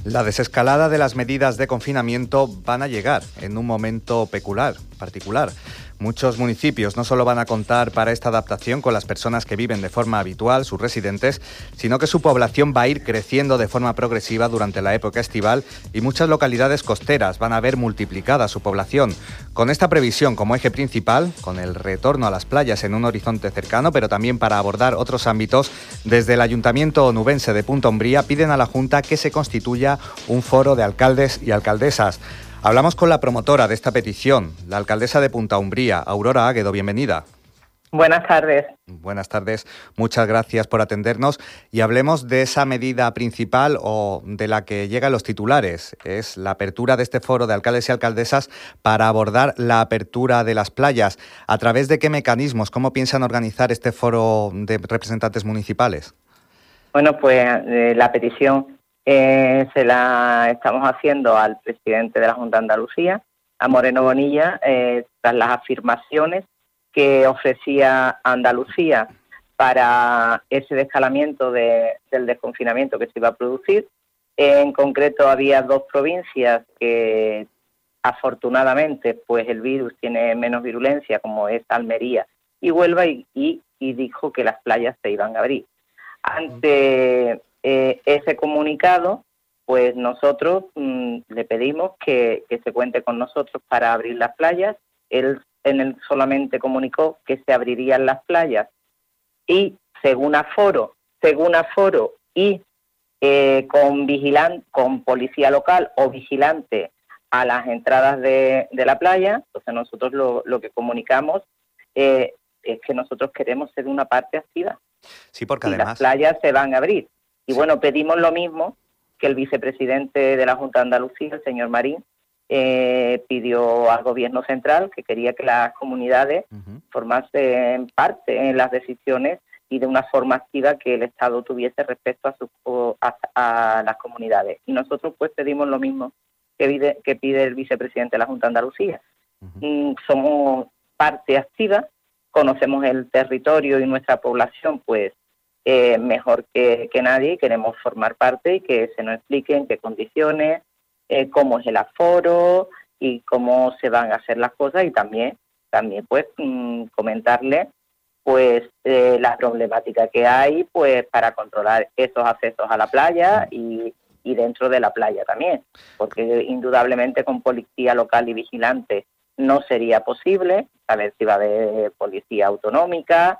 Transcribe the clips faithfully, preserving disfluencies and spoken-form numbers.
La desescalada de las medidas de confinamiento van a llegar en un momento peculiar, particular. Muchos municipios no solo van a contar para esta adaptación con las personas que viven de forma habitual, sus residentes, sino que su población va a ir creciendo de forma progresiva durante la época estival y muchas localidades costeras van a ver multiplicada su población. Con esta previsión como eje principal, con el retorno a las playas en un horizonte cercano, pero también para abordar otros ámbitos, desde el Ayuntamiento onubense de Punta Umbría piden a la Junta que se constituya un foro de alcaldes y alcaldesas. Hablamos con la promotora de esta petición, la alcaldesa de Punta Umbría, Aurora Águedo. Bienvenida. Buenas tardes. Buenas tardes, muchas gracias por atendernos y hablemos de esa medida principal o de la que llegan los titulares. Es la apertura de este foro de alcaldes y alcaldesas para abordar la apertura de las playas. ¿A través de qué mecanismos? ¿Cómo piensan organizar este foro de representantes municipales? Bueno, pues eh, la petición eh, se la estamos haciendo al presidente de la Junta de Andalucía, a Moreno Bonilla, eh, tras las afirmaciones que ofrecía Andalucía para ese descalamiento de, del desconfinamiento que se iba a producir. En concreto había dos provincias que afortunadamente pues el virus tiene menos virulencia, como es Almería y Huelva, y, y, y dijo que las playas se iban a abrir. Ante eh, ese comunicado, pues nosotros mmm, le pedimos que, que se cuente con nosotros para abrir las playas. Él en él solamente comunicó que se abrirían las playas y según aforo, según aforo y eh, con vigilante, con policía local o vigilante a las entradas de, de la playa. Entonces nosotros lo, lo que comunicamos eh, es que nosotros queremos ser una parte activa. Sí, porque y además las playas se van a abrir. Y sí. Bueno, pedimos lo mismo que el vicepresidente de la Junta de Andalucía, el señor Marín, Eh, pidió al gobierno central, que quería que las comunidades uh-huh. formasen parte en las decisiones y de una forma activa que el Estado tuviese respecto a, su, a, a las comunidades. Y nosotros pues pedimos lo mismo que pide, que pide el vicepresidente de la Junta de Andalucía. Uh-huh. Somos parte activa, conocemos el territorio y nuestra población pues eh, mejor que, que nadie, queremos formar parte y que se nos explique en qué condiciones, Eh, cómo es el aforo y cómo se van a hacer las cosas, y también también pues mmm, comentarle pues eh, la problemática que hay pues para controlar esos accesos a la playa y, y dentro de la playa también, porque indudablemente con policía local y vigilante no sería posible. Saber si va a haber policía autonómica,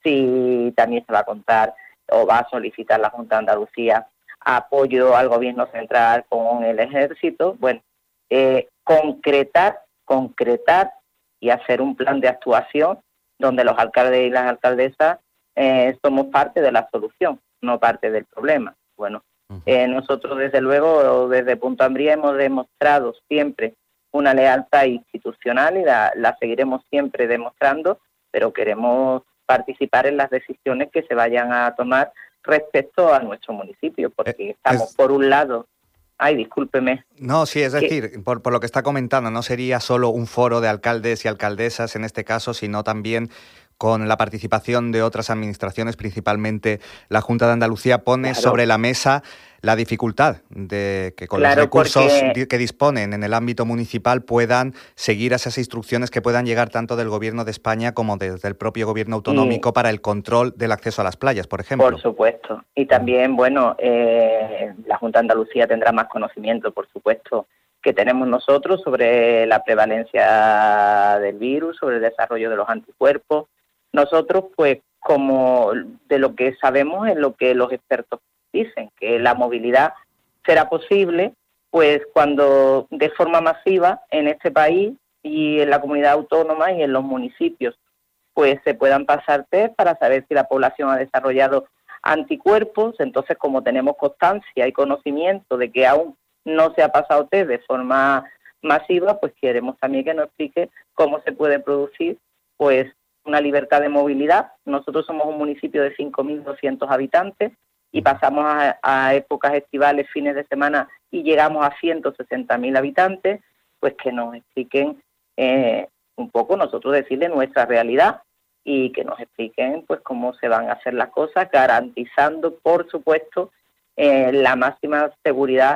si también se va a contar o va a solicitar la Junta de Andalucía apoyo al gobierno central con el ejército. Bueno, eh, concretar, concretar y hacer un plan de actuación donde los alcaldes y las alcaldesas eh, somos parte de la solución, no parte del problema. Bueno, eh, nosotros desde luego, desde Punta Umbría hemos demostrado siempre una lealtad institucional y la, la seguiremos siempre demostrando, pero queremos participar en las decisiones que se vayan a tomar respecto a nuestro municipio, porque estamos, es... por un lado... Ay, discúlpeme. No, sí, es decir, por, por lo que está comentando, no sería solo un foro de alcaldes y alcaldesas en este caso, sino también con la participación de otras administraciones, principalmente la Junta de Andalucía, pone claro. sobre la mesa la dificultad de que con claro, los recursos porque... que disponen en el ámbito municipal puedan seguir esas instrucciones que puedan llegar tanto del Gobierno de España como desde el propio Gobierno autonómico y... para el control del acceso a las playas, por ejemplo. Por supuesto. Y también, bueno, eh, la Junta de Andalucía tendrá más conocimiento, por supuesto, que tenemos nosotros sobre la prevalencia del virus, sobre el desarrollo de los anticuerpos. Nosotros, pues, como de lo que sabemos es lo que los expertos dicen, que la movilidad será posible pues cuando de forma masiva en este país y en la comunidad autónoma y en los municipios pues se puedan pasar test para saber si la población ha desarrollado anticuerpos. Entonces, como tenemos constancia y conocimiento de que aún no se ha pasado test de forma masiva, pues queremos también que nos explique cómo se puede producir pues una libertad de movilidad. Nosotros somos un municipio de cinco mil doscientos habitantes y pasamos a, a épocas estivales, fines de semana, y llegamos a ciento sesenta mil habitantes, pues que nos expliquen eh, un poco, nosotros decirle nuestra realidad y que nos expliquen pues cómo se van a hacer las cosas, garantizando, por supuesto, eh, la máxima seguridad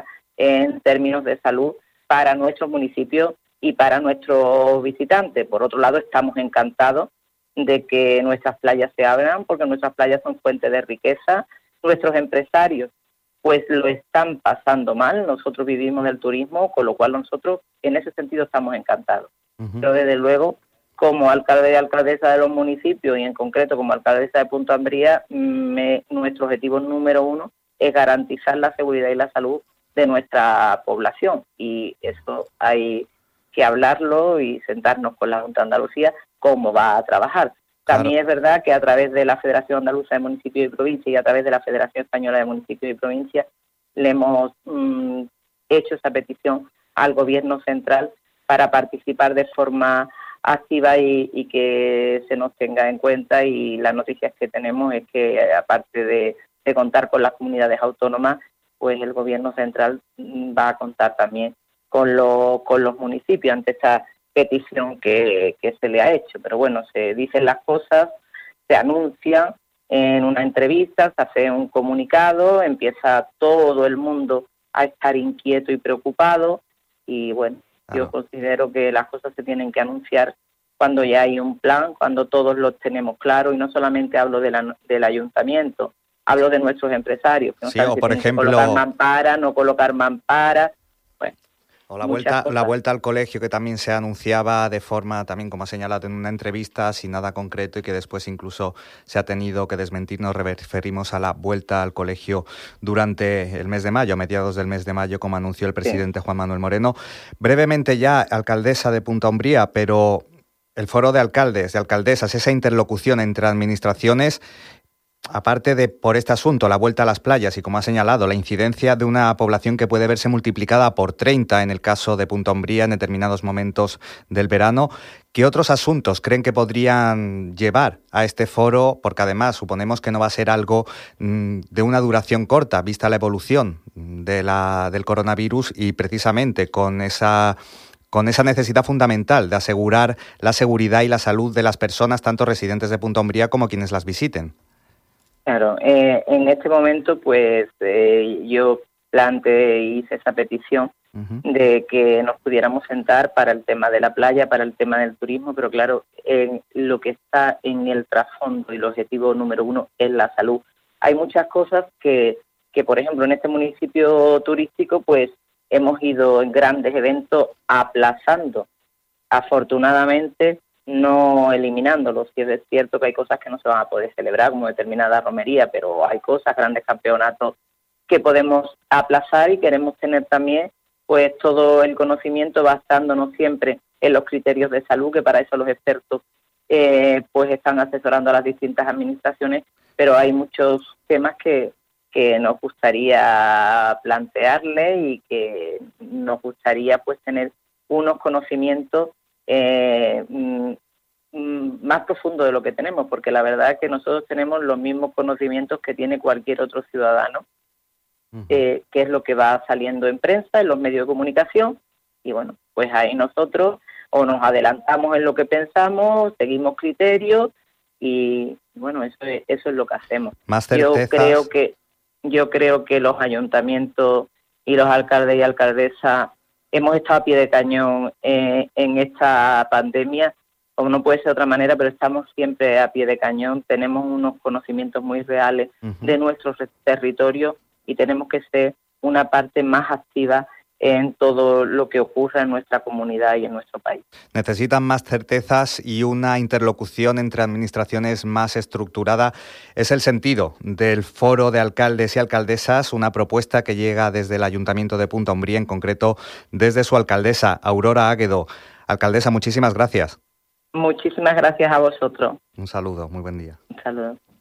en términos de salud para nuestros municipios y para nuestros visitantes. Por otro lado, estamos encantados de que nuestras playas se abran, porque nuestras playas son fuente de riqueza. Nuestros empresarios pues lo están pasando mal, nosotros vivimos del turismo, con lo cual nosotros en ese sentido estamos encantados. Uh-huh. Pero desde luego, como alcalde y alcaldesa de los municipios, y en concreto como alcaldesa de Punta Umbría, me, nuestro objetivo número uno es garantizar la seguridad y la salud de nuestra población, y eso hay que hablarlo y sentarnos con la Junta de Andalucía cómo va a trabajar. También claro. Es verdad que a través de la Federación Andaluza de Municipios y Provincias y a través de la Federación Española de Municipios y Provincias le hemos mmm, hecho esa petición al Gobierno central para participar de forma activa y, y que se nos tenga en cuenta, y las noticias que tenemos es que aparte de, de contar con las comunidades autónomas, pues el Gobierno central va a contar también con, lo, con los municipios ante esta petición que, que se le ha hecho. Pero bueno, se dicen las cosas, se anuncian en una entrevista, se hace un comunicado, empieza todo el mundo a estar inquieto y preocupado, y bueno, claro. Yo considero que las cosas se tienen que anunciar cuando ya hay un plan, cuando todos lo tenemos claro, y no solamente hablo de la, del ayuntamiento, hablo de nuestros empresarios, que no sí, saben o si por tienen ejemplo, que colocar mampara, no colocar mampara. O la vuelta, la vuelta al colegio, que también se anunciaba de forma, también como ha señalado en una entrevista, sin nada concreto, y que después incluso se ha tenido que desmentir. Nos referimos a la vuelta al colegio durante el mes de mayo, a mediados del mes de mayo, como anunció el presidente sí. Juan Manuel Moreno. Brevemente ya, alcaldesa de Punta Umbría, pero el foro de alcaldes, de alcaldesas, esa interlocución entre administraciones, aparte de por este asunto, la vuelta a las playas y, como ha señalado, la incidencia de una población que puede verse multiplicada por treinta en el caso de Punta Umbría en determinados momentos del verano, ¿qué otros asuntos creen que podrían llevar a este foro? Porque además suponemos que no va a ser algo mmm, de una duración corta, vista la evolución de la, del coronavirus, y precisamente con esa... con esa necesidad fundamental de asegurar la seguridad y la salud de las personas, tanto residentes de Punta Umbría como quienes las visiten. Claro, eh, en este momento pues eh, yo planteé y hice esa petición uh-huh. de que nos pudiéramos sentar para el tema de la playa, para el tema del turismo, pero claro, eh, lo que está en el trasfondo y el objetivo número uno es la salud. Hay muchas cosas que, que por ejemplo, en este municipio turístico pues hemos ido en grandes eventos aplazando. Afortunadamente, no eliminándolos. Si es cierto que hay cosas que no se van a poder celebrar, como determinada romería, pero hay cosas, grandes campeonatos que podemos aplazar, y queremos tener también pues todo el conocimiento basándonos siempre en los criterios de salud, que para eso los expertos eh, pues están asesorando a las distintas administraciones, pero hay muchos temas que, que nos gustaría plantearle y que nos gustaría pues tener unos conocimientos Eh, más profundo de lo que tenemos, porque la verdad es que nosotros tenemos los mismos conocimientos que tiene cualquier otro ciudadano, uh-huh. eh, que es lo que va saliendo en prensa, en los medios de comunicación, y bueno, pues ahí nosotros o nos adelantamos en lo que pensamos, seguimos criterios, y bueno, eso es, eso es lo que hacemos. Más certezas. Yo creo que yo creo que los ayuntamientos y los alcaldes y alcaldesas hemos estado a pie de cañón eh, en esta pandemia, como no puede ser de otra manera, pero estamos siempre a pie de cañón, tenemos unos conocimientos muy reales uh-huh. de nuestro territorio, y tenemos que ser una parte más activa en todo lo que ocurra en nuestra comunidad y en nuestro país. Necesitan más certezas y una interlocución entre administraciones más estructurada. Es el sentido del foro de alcaldes y alcaldesas, una propuesta que llega desde el Ayuntamiento de Punta Umbría, en concreto desde su alcaldesa, Aurora Águedo. Alcaldesa, muchísimas gracias. Muchísimas gracias a vosotros. Un saludo, muy buen día. Un saludo.